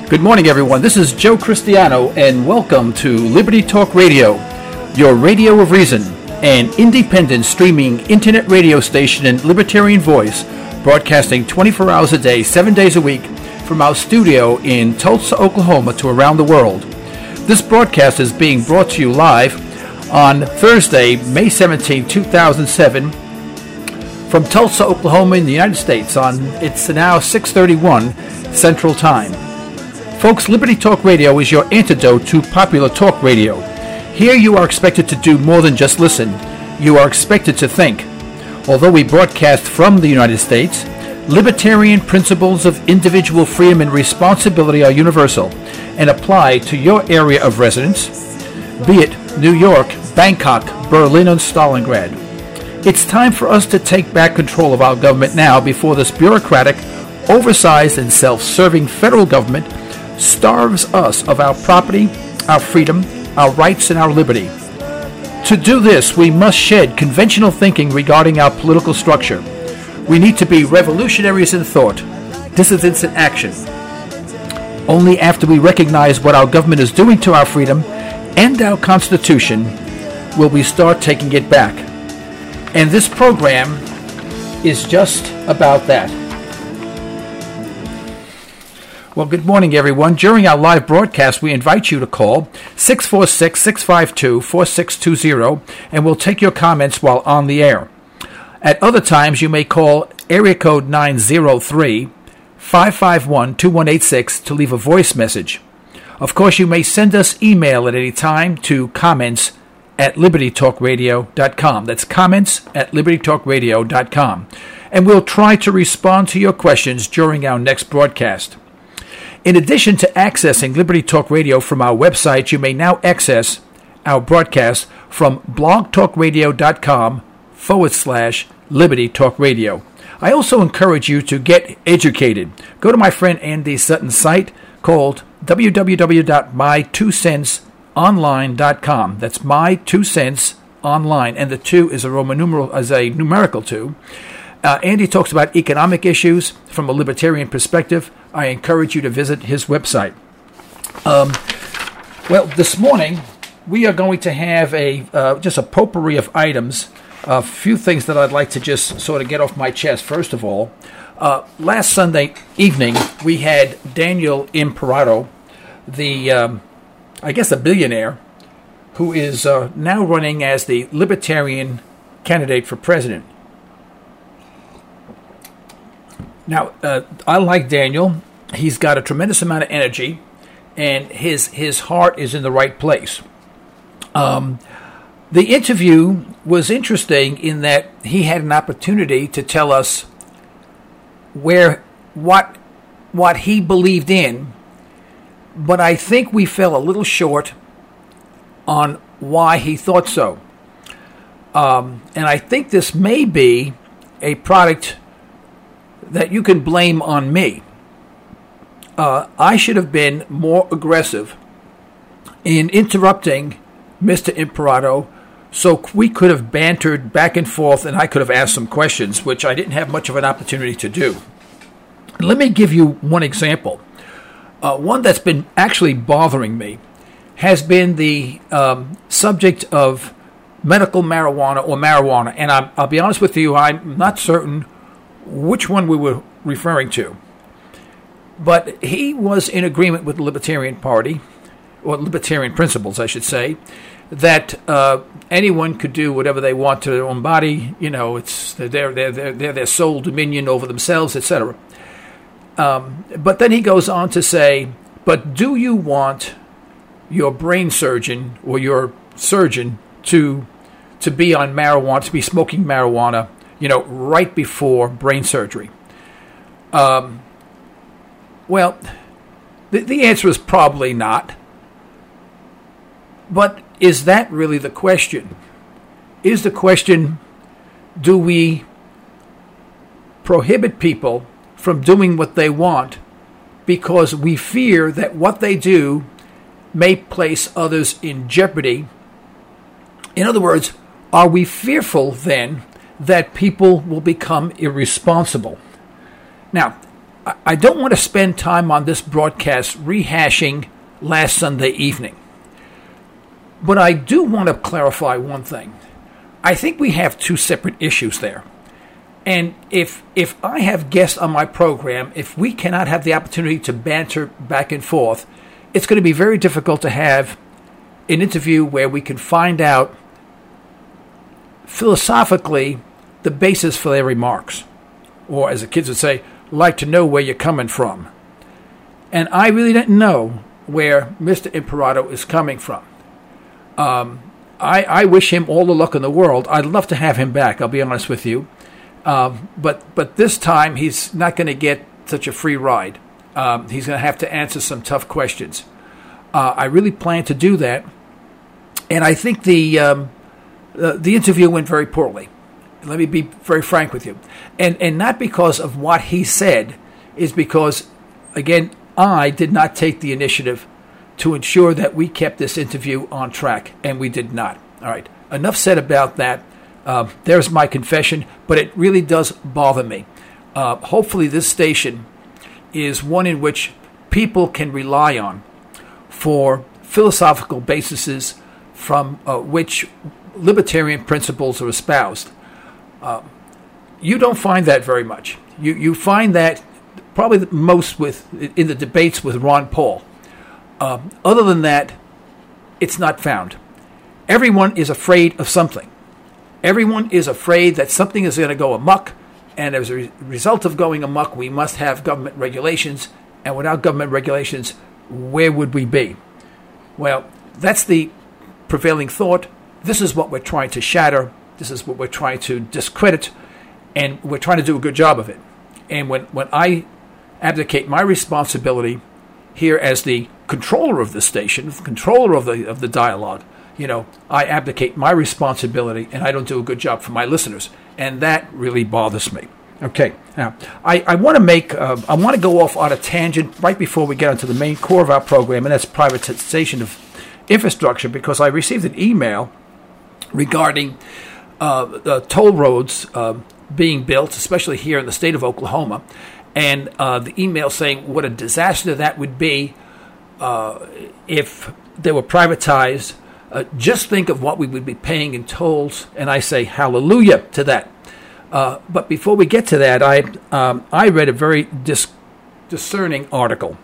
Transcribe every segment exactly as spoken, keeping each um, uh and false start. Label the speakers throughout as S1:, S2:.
S1: Good morning, everyone. This is Joe Cristiano, and welcome to Liberty Talk Radio, your radio of reason, an independent streaming internet radio station and libertarian voice, broadcasting twenty-four hours a day, seven days a week, from our studio in Tulsa, Oklahoma, to around the world. This broadcast is being brought to you live on Thursday, May seventeenth, two thousand seven, from Tulsa, Oklahoma, in the United States. On it's now six thirty-one Central Time. Folks, Liberty Talk Radio is your antidote to popular talk radio. Here you are expected to do more than just listen. You are expected to think. Although we broadcast from the United States, libertarian principles of individual freedom and responsibility are universal and apply to your area of residence, be it New York, Bangkok, Berlin, and Stalingrad. It's time for us to take back control of our government now before this bureaucratic, oversized, and self-serving federal government starves us of our property, our freedom, our rights, and our liberty. To do this, we must shed conventional thinking regarding our political structure. We need to be revolutionaries in thought, dissidents in action. Only after we recognize what our government is doing to our freedom and our Constitution will we start taking it back. And this program is just about that. Well, good morning, everyone. During our live broadcast, we invite you to call six four six, six five two, four six two zero, and we'll take your comments while on the air. At other times, you may call area code nine zero three, five five one, two one eight six to leave a voice message. Of course, you may send us email at any time to comments at liberty talk radio dot com. That's comments at liberty talk radio dot com. And we'll try to respond to your questions during our next broadcast. In addition to accessing Liberty Talk Radio from our website, you may now access our broadcast from blogtalkradio.com forward slash Liberty Talk Radio. I also encourage you to get educated. Go to my friend Andy Sutton's site called w w w dot my two cents online dot com. That's my two cents online, and the two is a Roman numeral, as a numerical two. Uh, Andy talks about economic issues from a libertarian perspective. I encourage you to visit his website. Um, well, this morning we are going to have a uh, just a potpourri of items. A few things that I'd like to just sort of get off my chest. First of all, uh, last Sunday evening we had Daniel Imperato, the um, I guess a billionaire, who is uh, now running as the Libertarian candidate for president. Now, uh, I like Daniel. He's got a tremendous amount of energy, and his his heart is in the right place. Um, the interview was interesting in that he had an opportunity to tell us where what what he believed in, but I think we fell a little short on why he thought so. Um, and I think this may be a product that you can blame on me. Uh, I should have been more aggressive in interrupting Mister Imperato so we could have bantered back and forth and I could have asked some questions, which I didn't have much of an opportunity to do. Let me give you one example. Uh, one that's been actually bothering me has been the um, subject of medical marijuana or marijuana. And I'm, I'll be honest with you, I'm not certain which one we were referring to. But he was in agreement with the Libertarian Party, or Libertarian principles, I should say, that uh, anyone could do whatever they want to their own body. You know, it's they're, they're, they're, they're their sole dominion over themselves, et cetera. Um, but then he goes on to say, but do you want your brain surgeon or your surgeon to to be on marijuana, to be smoking marijuana, you know, right before brain surgery? Um, well, the, the answer is probably not. But is that really the question? Is the question, do we prohibit people from doing what they want because we fear that what they do may place others in jeopardy? In other words, are we fearful then that people will become irresponsible? Now, I don't want to spend time on this broadcast rehashing last Sunday evening. But I do want to clarify one thing. I think we have two separate issues there. And if if I have guests on my program, if we cannot have the opportunity to banter back and forth, it's going to be very difficult to have an interview where we can find out philosophically the basis for their remarks. Or as the kids would say, like to know where you're coming from. And I really don't know where Mister Imperato is coming from. Um, I, I wish him all the luck in the world. I'd love to have him back, I'll be honest with you. Um, but but this time he's not going to get such a free ride. Um, he's going to have to answer some tough questions. Uh, I really plan to do that. And I think the, um, uh, the interview went very poorly. Let me be very frank with you. And and not because of what he said, is because, again, I did not take the initiative to ensure that we kept this interview on track, and we did not. All right, enough said about that. Uh, there's my confession, but it really does bother me. Uh, hopefully this station is one in which people can rely on for philosophical bases from uh, which libertarian principles are espoused. Uh, you don't find that very much. You you find that probably the most with in the debates with Ron Paul. Uh, other than that, it's not found. Everyone is afraid of something. Everyone is afraid that something is going to go amok, and as a re- result of going amok, we must have government regulations, and without government regulations, where would we be? Well, that's the prevailing thought. This is what we're trying to shatter. This is what we're trying to discredit, and we're trying to do a good job of it. And when, when I abdicate my responsibility here as the controller of the station, the controller of the of the dialogue, you know, I abdicate my responsibility, and I don't do a good job for my listeners, and that really bothers me. Okay, now I, I want to make uh, I want to go off on a tangent right before we get into the main core of our program, and that's privatization of infrastructure, because I received an email regarding uh, the toll roads uh, being built, especially here in the state of Oklahoma, and uh, the email saying what a disaster that would be uh, if they were privatized. Uh, just think of what we would be paying in tolls, and I say hallelujah to that. Uh, but before we get to that, I um, I read a very dis- discerning article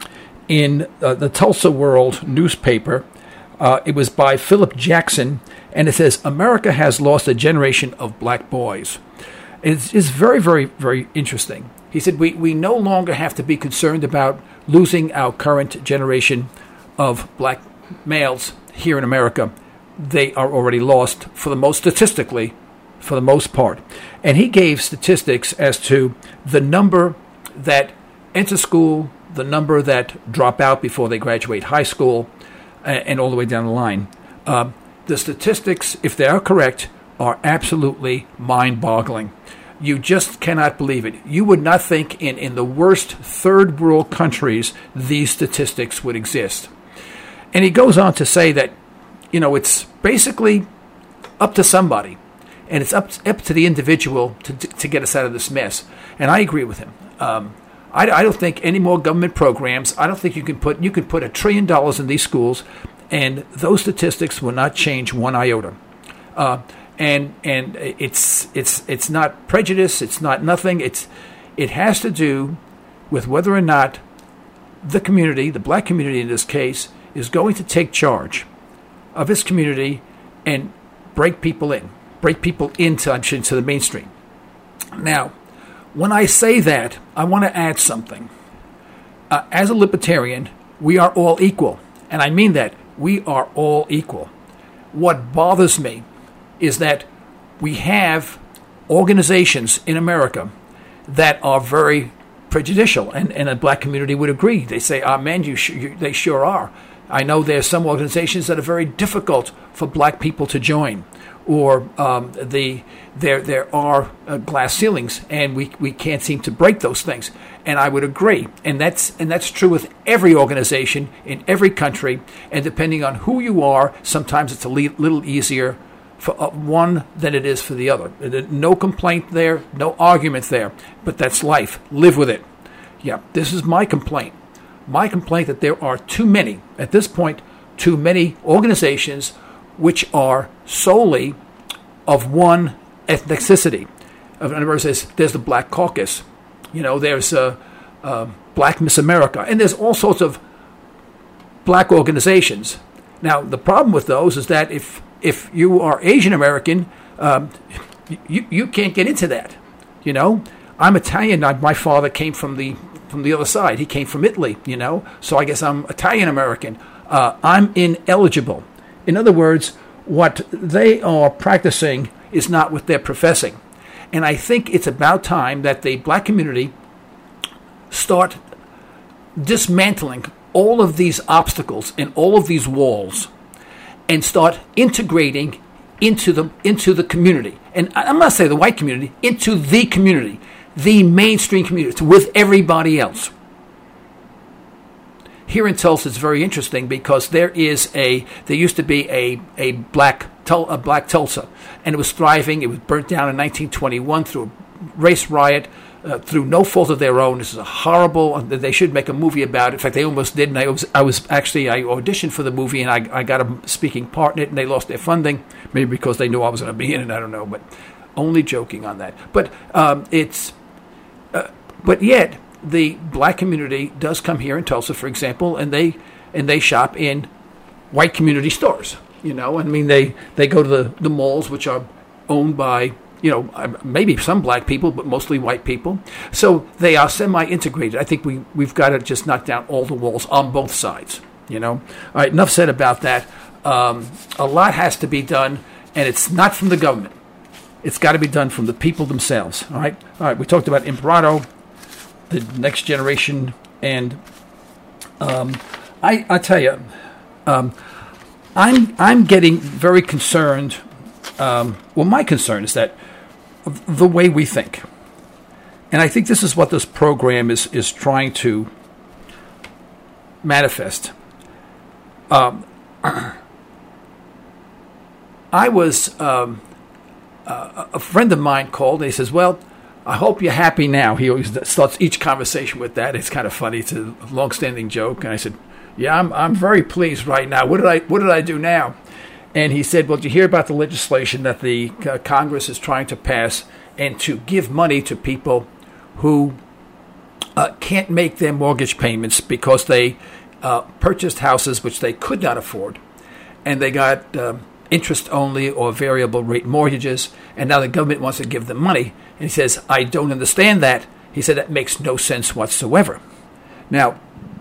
S1: in uh, the Tulsa World newspaper. Uh, it was by Philip Jackson, and it says, America has lost a generation of black boys. It's, it's very, very, very interesting. He said, we, we no longer have to be concerned about losing our current generation of black males here in America. They are already lost for the most, statistically, for the most part. And he gave statistics as to the number that enter school, the number that drop out before they graduate high school, and all the way down the line. Uh, the statistics, if they are correct, are absolutely mind-boggling. You just cannot believe it. You would not think in, in the worst third world countries these statistics would exist. And he goes on to say that, you know, it's basically up to somebody, and it's up, up to the individual to to get us out of this mess. And I agree with him. Um, I, I don't think any more government programs. I don't think you can put you can put a trillion dollars in these schools, and those statistics will not change one iota. Uh, and and it's it's it's not prejudice. It's not nothing. It's it has to do with whether or not the community, the black community in this case, is going to take charge of its community and break people in, break people into into the mainstream. Now, when I say that, I want to add something. Uh, as a libertarian, we are all equal. And I mean that. We are all equal. What bothers me is that we have organizations in America that are very prejudicial. And, and a black community would agree. They say, ah, man, you, sh- you they sure are. I know there's some organizations that are very difficult for black people to join. Or um, the there there are uh, glass ceilings, and we, we can't seem to break those things. And I would agree, and that's and that's true with every organization in every country. And depending on who you are, sometimes it's a le- little easier for uh, one than it is for the other. No complaint there, no argument there, but that's life. Live with it. Yeah, this is my complaint. My complaint that there are too many, at this point, too many organizations which are solely of one ethnicity. In other words, there's, there's the Black Caucus, you know, there's uh, uh, Black Miss America, and there's all sorts of black organizations. Now, the problem with those is that if if you are Asian American, um, you you can't get into that. You know, I'm Italian. I, my father came from the from the other side. He came from Italy. You know, so I guess I'm Italian American. Uh, I'm ineligible. In other words, what they are practicing is not what they're professing. And I think it's about time that the black community start dismantling all of these obstacles and all of these walls and start integrating into the into the community. And I'm not saying the white community, into the community, the mainstream community, with everybody else. Here in Tulsa, it's very interesting because there is a there used to be a a black a black Tulsa, and it was thriving. It was burnt down in nineteen twenty-one through a race riot, uh, through no fault of their own. This is a horrible. They should make a movie about it. In fact, they almost did. And I was I was actually I auditioned for the movie, and I I got a speaking part in it, and they lost their funding, maybe because they knew I was going to be in it. I don't know, but only joking on that. But um, it's uh, but yet. The black community does come here in Tulsa, for example, and they and they shop in white community stores. You know, I mean, they, they go to the, the malls, which are owned by, you know, maybe some black people, but mostly white people. So they are semi-integrated. I think we, we've got to just knock down all the walls on both sides, you know. All right, enough said about that. Um, a lot has to be done, and it's not from the government. It's got to be done from the people themselves, all right? All right, we talked about Imparato, the next generation, and um, I I tell you, um, I'm I'm getting very concerned. Um, well, my concern is that the way we think, and I think this is what this program is is trying to manifest. Um, I was um, uh, a friend of mine called, and he says, "Well, I hope you're happy now." He always starts each conversation with that. It's kind of funny. It's a long-standing joke. And I said, "Yeah, I'm I'm very pleased right now. What did I what did I do now?" And he said, "Well, did you hear about the legislation that the uh, Congress is trying to pass and to give money to people who uh, can't make their mortgage payments because they uh, purchased houses which they could not afford, and they got uh, interest-only or variable rate mortgages, and now the government wants to give them money." And he says, "I don't understand that." He said, "That makes no sense whatsoever." Now,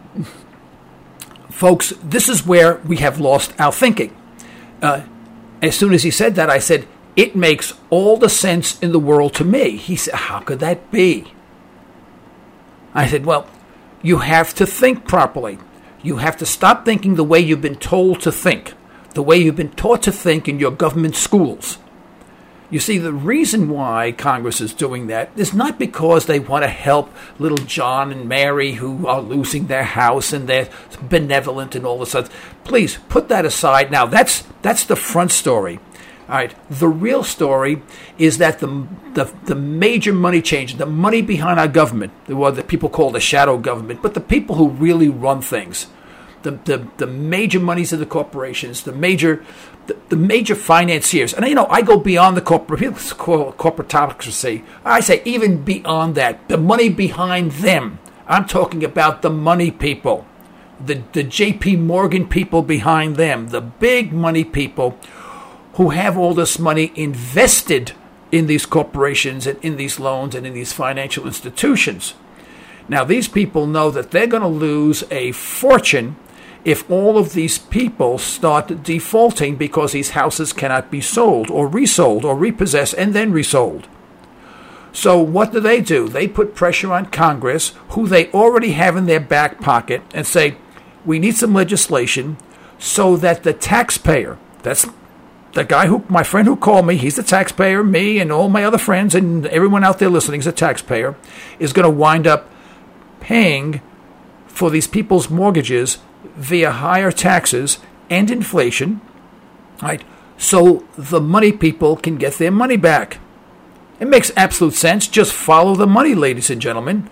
S1: folks, this is where we have lost our thinking. Uh, as soon as he said that, I said, "It makes all the sense in the world to me." He said, "How could that be?" I said, "Well, you have to think properly. You have to stop thinking the way you've been told to think, the way you've been taught to think in your government schools. You see, the reason why Congress is doing that is not because they want to help little John and Mary who are losing their house and they're benevolent and all this stuff. Please put that aside now. That's that's the front story. All right. The real story is that the the, the major money change, the money behind our government, what the people call the shadow government, but the people who really run things, the the, the major monies of the corporations, the major the, the major financiers, and you know I go beyond the corporate people call it corporatocracy. I say even beyond that, the money behind them. I'm talking about the money people, the the J P Morgan people behind them, the big money people who have all this money invested in these corporations and in these loans and in these financial institutions. Now, these people know that they're going to lose a fortune if all of these people start defaulting because these houses cannot be sold or resold or repossessed and then resold. So what do they do? They put pressure on Congress, who they already have in their back pocket, and say, we need some legislation so that the taxpayer, that's the guy who, my friend who called me, he's the taxpayer, me and all my other friends and everyone out there listening is a taxpayer, is going to wind up paying for these people's mortgages via higher taxes and inflation, right? So the money people can get their money back. It makes absolute sense. Just follow the money, ladies and gentlemen.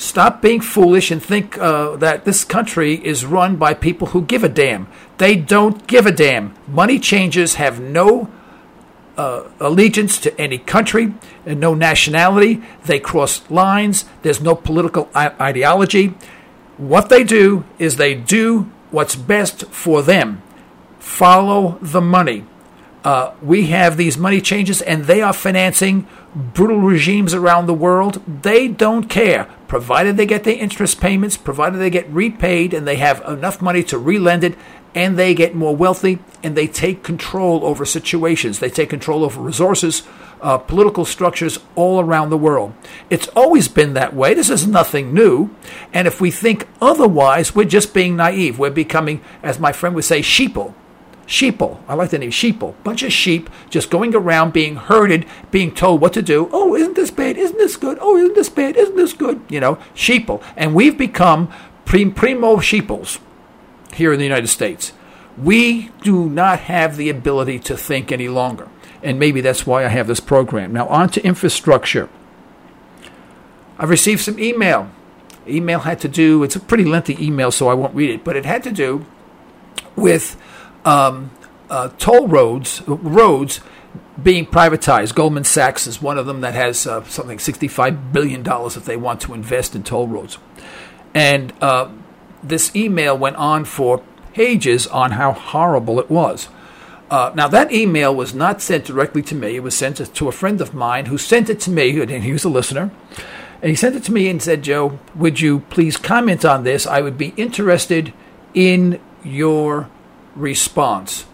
S1: Stop being foolish and think uh, that this country is run by people who give a damn. They don't give a damn. Money changers have no uh, allegiance to any country and no nationality. They cross lines. There's no political I- ideology. What they do is they do what's best for them. Follow the money. Uh, we have these money changers, and they are financing brutal regimes around the world. They don't care, provided they get their interest payments, provided they get repaid, and they have enough money to relend it, and they get more wealthy, and they take control over situations. They take control over resources, uh, political structures all around the world. It's always been that way. This is nothing new. And if we think otherwise, we're just being naive. We're becoming, as my friend would say, sheeple. Sheeple. I like the name sheeple. Bunch of sheep just going around being herded, being told what to do. Oh, isn't this bad? Isn't this good? Oh, isn't this bad? Isn't this good? You know, sheeple. And we've become prim- primo sheeples here in the United States. We do not have the ability to think any longer. And maybe that's why I have this program. Now, on to infrastructure. I've received some email. Email had to do, it's a pretty lengthy email, so I won't read it, but it had to do with Um, uh, toll roads, roads being privatized. Goldman Sachs is one of them that has uh, something sixty-five billion dollars if they want to invest in toll roads. And uh, this email went on for pages on how horrible it was. Uh, now, that email was not sent directly to me. It was sent to a friend of mine who sent it to me, and he was a listener. And he sent it to me and said, Joe, would you please comment on this? I would be interested in your response.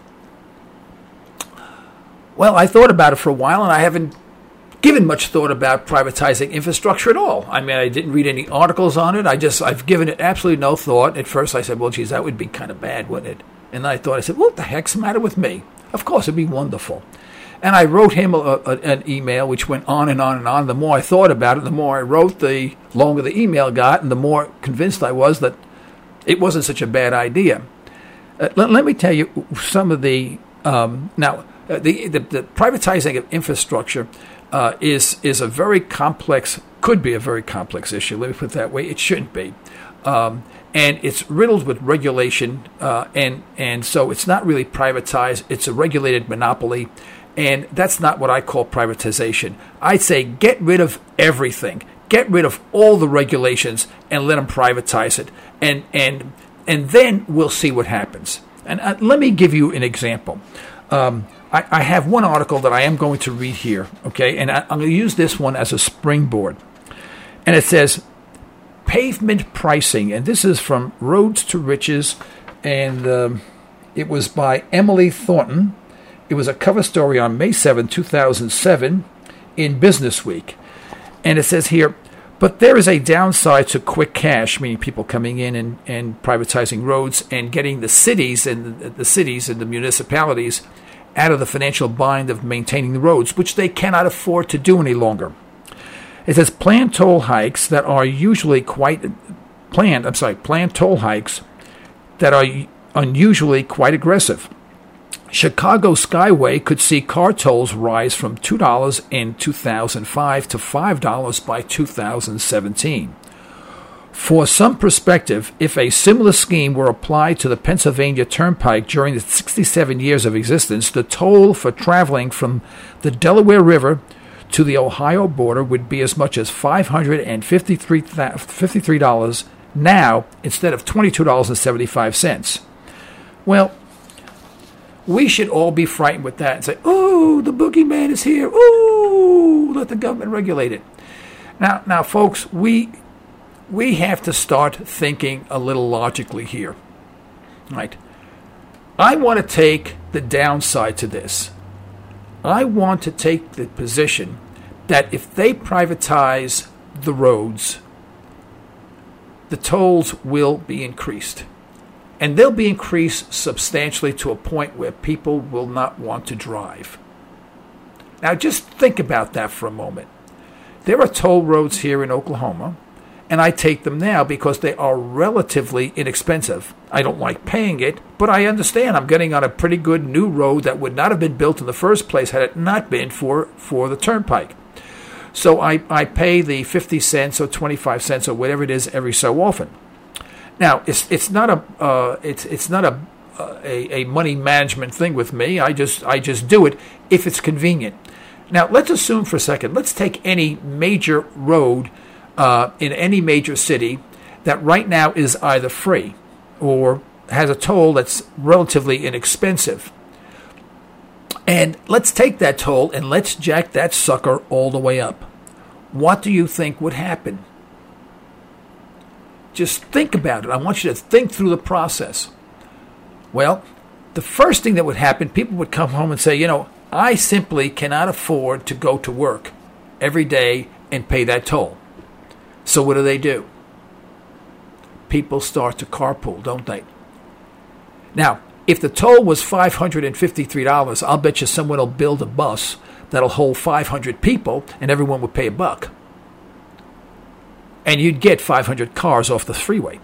S1: Well, I thought about it for a while, and I haven't given much thought about privatizing infrastructure at all. I mean, I didn't read any articles on it. I just, I've given it absolutely no thought. At first, I said, well, geez, that would be kind of bad, wouldn't it? And then I thought, I said, what the heck's the matter with me? Of course, it'd be wonderful. And I wrote him a, a, an email, which went on and on and on. The more I thought about it, the more I wrote, the longer the email got, and the more convinced I was that it wasn't such a bad idea. Uh, let, let me tell you some of the um, now uh, the, the the privatizing of infrastructure uh, is is a very complex, could be a very complex issue. Let me put it that way. It shouldn't be, um, and it's riddled with regulation, uh, and and so it's not really privatized. It's a regulated monopoly, and that's not what I call privatization. I'd say get rid of everything, get rid of all the regulations, and let them privatize it, and and. And then we'll see what happens. And uh, let me give you an example. Um, I, I have one article that I am going to read here, okay? And I, I'm going to use this one as a springboard. And it says, pavement pricing. And this is from Roads to Riches. And um, it was by Emily Thornton. It was a cover story on May seventh, two thousand seven in Business Week. And it says here, but there is a downside to quick cash, meaning people coming in and, and privatizing roads and getting the cities and the, the cities and the municipalities out of the financial bind of maintaining the roads, which they cannot afford to do any longer. It says planned toll hikes that are usually quite planned. I'm sorry, planned toll hikes that are unusually quite aggressive. Chicago Skyway could see car tolls rise from two dollars in two thousand five to five dollars by two thousand seventeen. For some perspective, if a similar scheme were applied to the Pennsylvania Turnpike during the sixty-seven years of existence, the toll for traveling from the Delaware River to the Ohio border would be as much as five hundred fifty-three dollars now instead of twenty-two dollars and seventy-five cents. Well, we should all be frightened with that and say, oh, the boogeyman is here. Oh, let the government regulate it. Now, now, folks, we we have to start thinking a little logically here. Right? I want to take the downside to this. I want to take the position that if they privatize the roads, the tolls will be increased. And they'll be increased substantially to a point where people will not want to drive. Now, just think about that for a moment. There are toll roads here in Oklahoma, and I take them now because they are relatively inexpensive. I don't like paying it, but I understand I'm getting on a pretty good new road that would not have been built in the first place had it not been for, for the turnpike. So I, I pay the fifty cents or twenty-five cents or whatever it is every so often. Now, it's it's not a uh, it's it's not a, a a money management thing with me. I just I just do it if it's convenient. Now, let's assume for a second. Let's take any major road uh, in any major city that right now is either free or has a toll that's relatively inexpensive. And let's take that toll and let's jack that sucker all the way up. What do you think would happen? Just think about it. I want you to think through the process. Well, the first thing that would happen, people would come home and say, you know, I simply cannot afford to go to work every day and pay that toll. So what do they do? People start to carpool, don't they? Now, if the toll was five hundred fifty-three dollars, I'll bet you someone will build a bus that'll hold five hundred people and everyone would pay a buck. And you'd get five hundred cars off the freeway.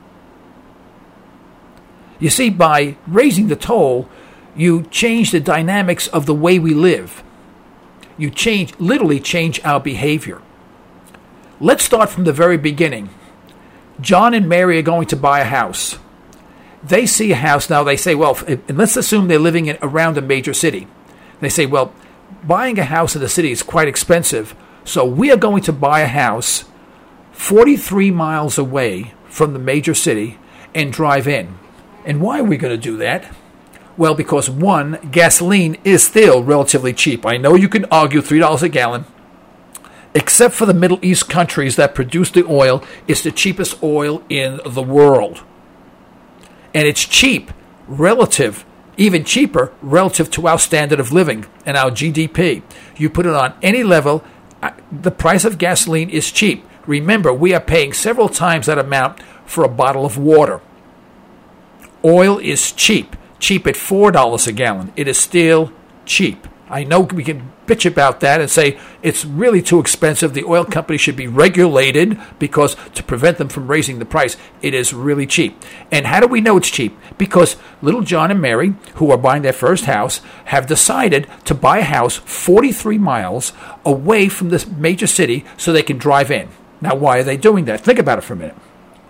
S1: You see, by raising the toll, you change the dynamics of the way we live. You change, literally change our behavior. Let's start from the very beginning. John and Mary are going to buy a house. They see a house. Now they say, well, and let's assume they're living in, around a major city. They say, well, buying a house in the city is quite expensive, so we are going to buy a house forty-three miles away from the major city and drive in. And why are we going to do that? Well, because one, gasoline is still relatively cheap. I know you can argue three dollars a gallon. Except for the Middle East countries that produce the oil, it's the cheapest oil in the world. And it's cheap, relative, even cheaper, relative to our standard of living and our G D P. You put it on any level, the price of gasoline is cheap. Remember, we are paying several times that amount for a bottle of water. Oil is cheap, cheap at four dollars a gallon. It is still cheap. I know we can bitch about that and say it's really too expensive. The oil company should be regulated because to prevent them from raising the price, it is really cheap. And how do we know it's cheap? Because little John and Mary, who are buying their first house, have decided to buy a house forty-three miles away from this major city so they can drive in. Now, why are they doing that? Think about it for a minute.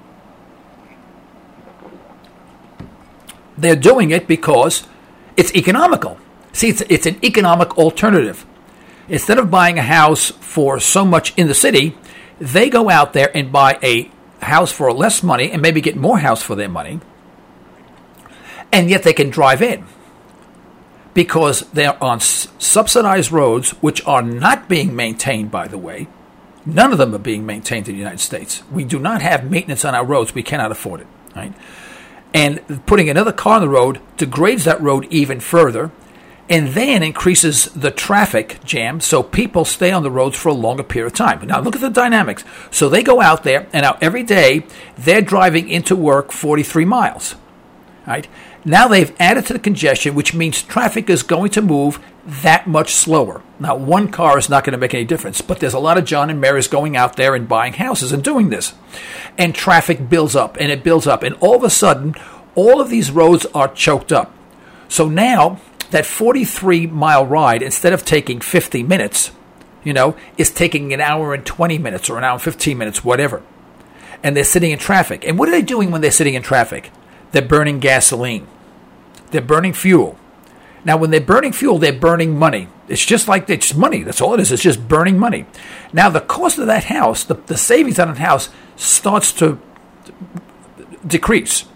S1: They're doing it because it's economical. See, it's, it's an economic alternative. Instead of buying a house for so much in the city, they go out there and buy a house for less money and maybe get more house for their money. And yet they can drive in because they're on s- subsidized roads, which are not being maintained, by the way. None of them are being maintained in the United States. We do not have maintenance on our roads. We cannot afford it, right? And putting another car on the road degrades that road even further and then increases the traffic jam so people stay on the roads for a longer period of time. Now, look at the dynamics. So they go out there, and now every day they're driving into work forty-three miles. Right? Now they've added to the congestion, which means traffic is going to move that much slower. Now, one car is not going to make any difference, but there's a lot of John and Marys going out there and buying houses and doing this. And traffic builds up, and it builds up. And all of a sudden, all of these roads are choked up. So now that forty-three mile ride, instead of taking fifty minutes, you know, is taking an hour and twenty minutes or an hour and fifteen minutes, whatever. And they're sitting in traffic. And what are they doing when they're sitting in traffic? They're burning gasoline. They're burning fuel. Now, when they're burning fuel, they're burning money. It's just like it's money. That's all it is. It's just burning money. Now, the cost of that house, the, the savings on that house starts to decrease.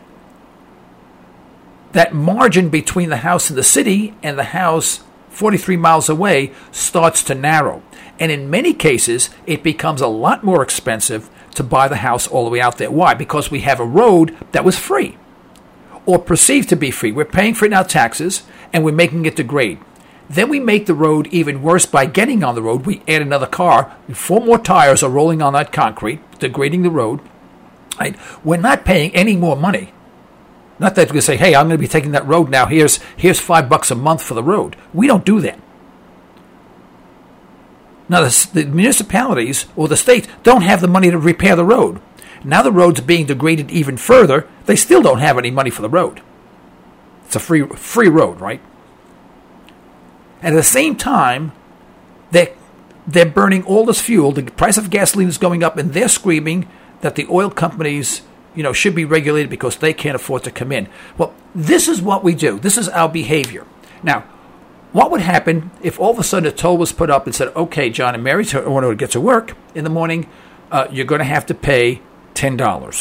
S1: That margin between the house in the city and the house forty-three miles away starts to narrow. And in many cases, it becomes a lot more expensive to buy the house all the way out there. Why? Because we have a road that was free or perceived to be free. We're paying for it in our taxes and we're making it degrade. Then we make the road even worse by getting on the road. We add another car. Four more tires are rolling on that concrete, degrading the road. Right? We're not paying any more money. Not that we're going to say, hey, I'm going to be taking that road now. Here's here's five bucks a month for the road. We don't do that. Now, the, the municipalities or the states don't have the money to repair the road. Now the road's being degraded even further. They still don't have any money for the road. It's a free free road, right? And at the same time, they're they're burning all this fuel. The price of gasoline is going up, and they're screaming that the oil companies, you know, should be regulated because they can't afford to come in. Well, this is what we do. This is our behavior. Now, what would happen if all of a sudden a toll was put up and said, okay, John and Mary, in order to get to work in the morning, uh, you're going to have to pay ten dollars.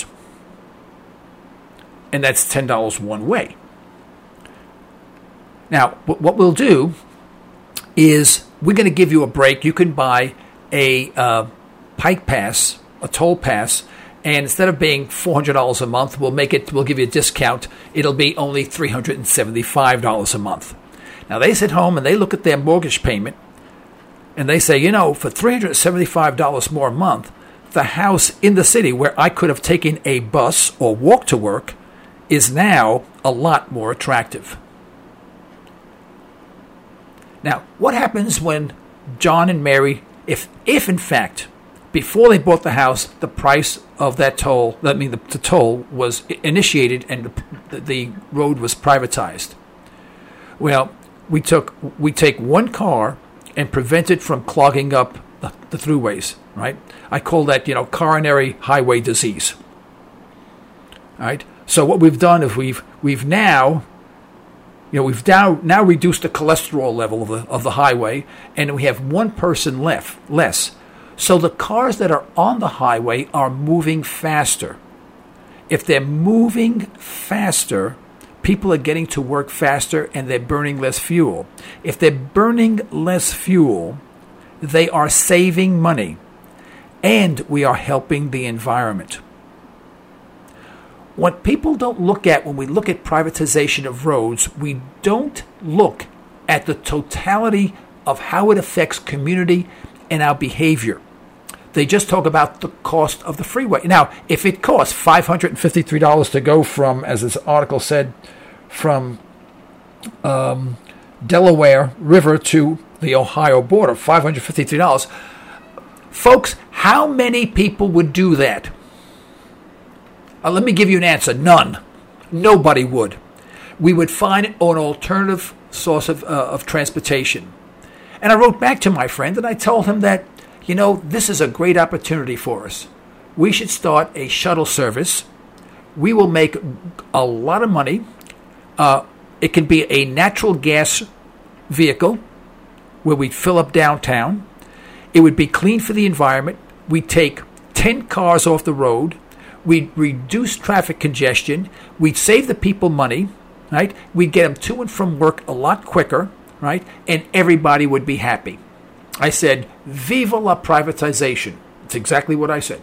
S1: And that's ten dollars one way. Now, what we'll do is we're going to give you a break. You can buy a uh, Pike Pass, a toll pass, and instead of being four hundred dollars a month, we'll make it. We'll give you a discount. It'll be only three hundred seventy-five dollars a month. Now, they sit home and they look at their mortgage payment, and they say, you know, for three hundred seventy-five dollars more a month, the house in the city where I could have taken a bus or walked to work is now a lot more attractive. Now, what happens when John and Mary, if if in fact, before they bought the house, the price of that toll, I mean the, the toll was initiated and the, the road was privatized? Well, we took we take one car and prevent it from clogging up the, the throughways, right? I call that, you know, coronary highway disease. All right? So what we've done is we've we've now You know, we've now, now reduced the cholesterol level of the of the highway, and we have one person left less. So the cars that are on the highway are moving faster. If they're moving faster, people are getting to work faster and they're burning less fuel. If they're burning less fuel, they are saving money, and we are helping the environment. What people don't look at when we look at privatization of roads, we don't look at the totality of how it affects community and our behavior. They just talk about the cost of the freeway. Now, if it costs five hundred fifty-three dollars to go from, as this article said, from um, Delaware River to the Ohio border, five hundred fifty-three dollars, folks, how many people would do that? Uh, let me give you an answer. None. Nobody would. We would find an alternative source of, uh, of transportation. And I wrote back to my friend and I told him that, you know, this is a great opportunity for us. We should start a shuttle service. We will make a lot of money. Uh, it can be a natural gas vehicle where we'd fill up downtown. It would be clean for the environment. We'd take ten cars off the road. We'd reduce traffic congestion. We'd save the people money, right? We'd get them to and from work a lot quicker, right? And everybody would be happy. I said, viva la privatization. It's exactly what I said.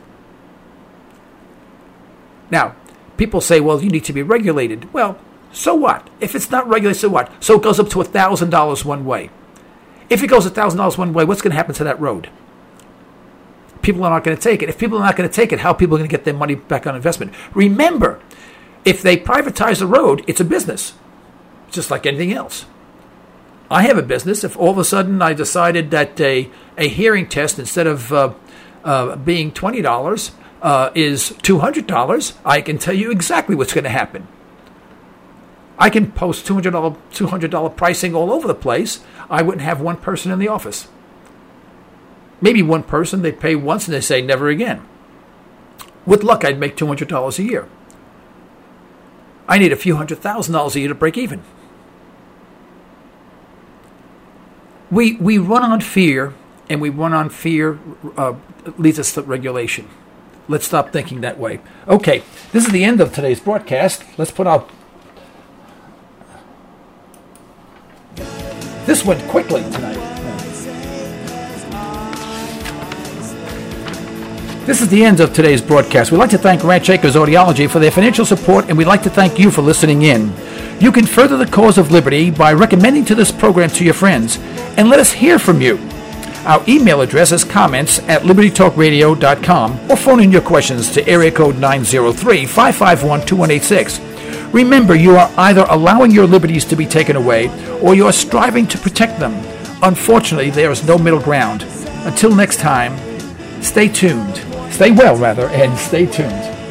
S1: Now, people say, well, you need to be regulated. Well, so what? If it's not regulated, so what? So it goes up to one thousand dollars one way. If it goes one thousand dollars one way, what's going to happen to that road? People are not going to take it. If people are not going to take it, how are people going to get their money back on investment? Remember, if they privatize the road, it's a business, just like anything else. I have a business. If all of a sudden I decided that a, a hearing test, instead of uh, uh, being twenty dollars, uh, is two hundred dollars, I can tell you exactly what's going to happen. I can post two hundred dollars two hundred dollars pricing all over the place. I wouldn't have one person in the office. Maybe one person, they pay once and they say never again. With luck, I'd make two hundred dollars a year. I need a few hundred thousand dollars a year to break even. We we run on fear, and we run on fear uh, leads us to regulation. Let's stop thinking that way. Okay, this is the end of today's broadcast. Let's put out... This went quickly tonight. This is the end of today's broadcast. We'd like to thank Ranch Acres Audiology for their financial support, and we'd like to thank you for listening in. You can further the cause of liberty by recommending to this program to your friends, and let us hear from you. Our email address is comments at liberty talk radio dot com, or phone in your questions to area code nine zero three, five five one, two one eight six. Remember, you are either allowing your liberties to be taken away, or you are striving to protect them. Unfortunately, there is no middle ground. Until next time, stay tuned. Stay well, rather, and stay tuned.